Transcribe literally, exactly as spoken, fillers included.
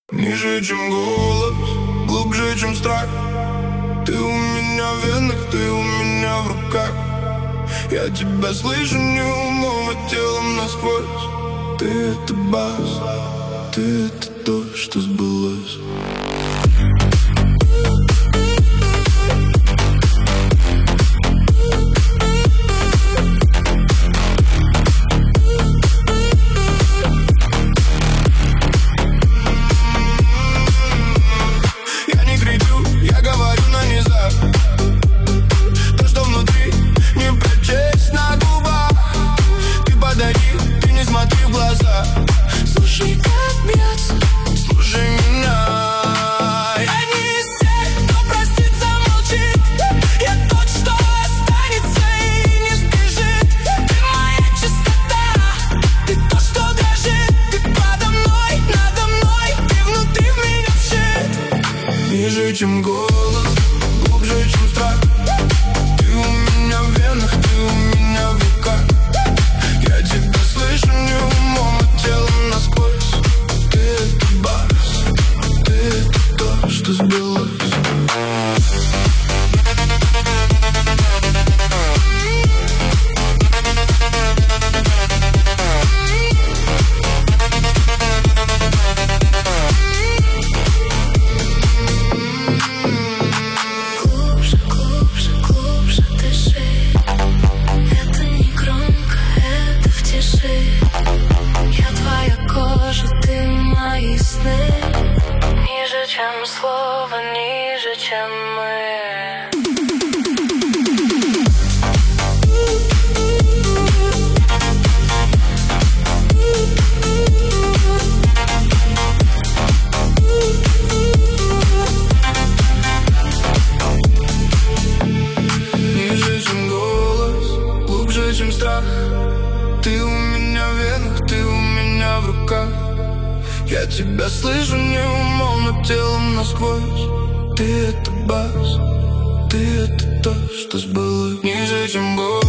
Ниже, чем голос, глубже, чем страх. Ты у меня в венах, ты у меня в руках. Я тебя слышу не умом, а телом насквозь. Ты — это бас, ты — это то, что сбылось. Ниже, чем голос, глубже, чем страх. Ты у меня в венах, ты у меня в руках. Я тебя слышу не умом, а телом насквозь. Ты — это бас, ты — это то, что сбылось. Ниже, чем слово, ниже, чем мы. Ниже, чем голос, глубже, чем страх. Ты у меня в венах, ты у меня в руках. Я тебя слышу не умом, но телом насквозь. Ты — это бас, ты — это то, что сбылось. Ниже, чем голос.